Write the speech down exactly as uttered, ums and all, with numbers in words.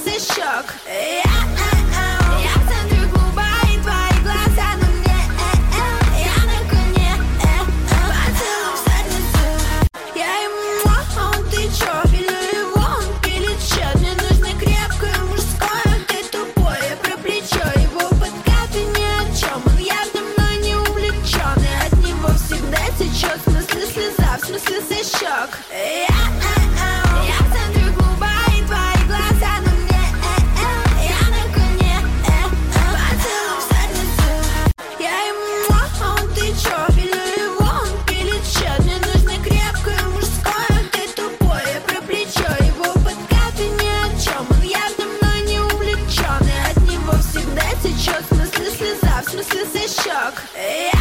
смысле щек. Я, я в центре клуба, и твои глаза на мне. Я на коне, поцелуй в задницу. Я ему, а он ты чё? Или его он пилит счет? Мне нужно крепкое мужское, ты тупое про плечо. Его подкаты ни о чем, он явно мной не увлечен. И от него всегда течет, в смысле слеза, в смысле со щек. Я, я в центре клуба, и твои глаза на мне. Я на коне, поцелуй в задницу. Я ему, а он ты чё? Или его он пилит счет? Мне нужно крепкое мужское, ты тупое про плечо. Его подкаты ни о чем, он явно мной не увлечен. И от него всегда течет, в смысле слеза, в смысле со щек. Я